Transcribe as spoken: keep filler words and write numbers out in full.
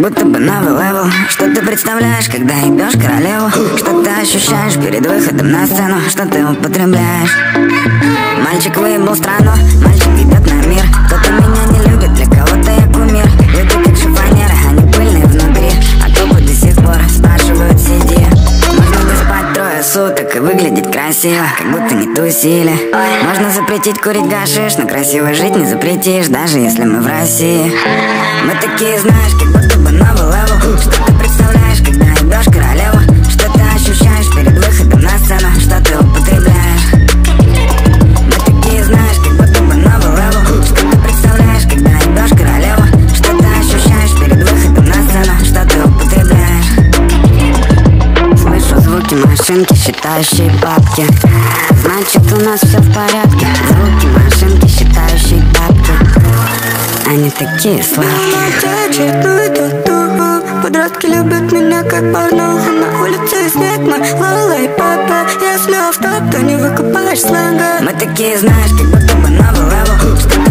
будто бы новый левел. Что ты представляешь, когда ебешь королеву? Что ты ощущаешь перед выходом на сцену? Что ты употребляешь? Мальчик выебал страну, мальчик идет на мир. Кто-то меня не любит, для кого-то я кумир. Люди как шифонеры, они пыльные внутри. А копы до сих пор спрашивают, сиди. Можно бы спать трое суток и выглядеть красиво, как будто не тусили. Можно запретить курить гашиш, но красиво жить не запретишь, даже если мы в России. Мы такие, знаешь, как будто бы новый левел. Что ты представляешь, когда ебешь королеву? Что ты ощущаешь перед выходом на сцену? Что ты употребляешь? Мы такие, знаешь, как будто бы новый левел. Что ты представляешь, когда ебешь королеву? Что ты ощущаешь перед выходом на сцену? Что ты употребляешь? Слышу звуки машинки, считающие бабки. Значит, у нас все в порядке. Звуки машинки, считающие бабки. Они такие сладкие. Подростки любят меня как порнуху. На улице снег, мы лала и папа. Если офф-топ, то не выкупаешь сленга. Мы такие, знаешь, как будто бы новый левел.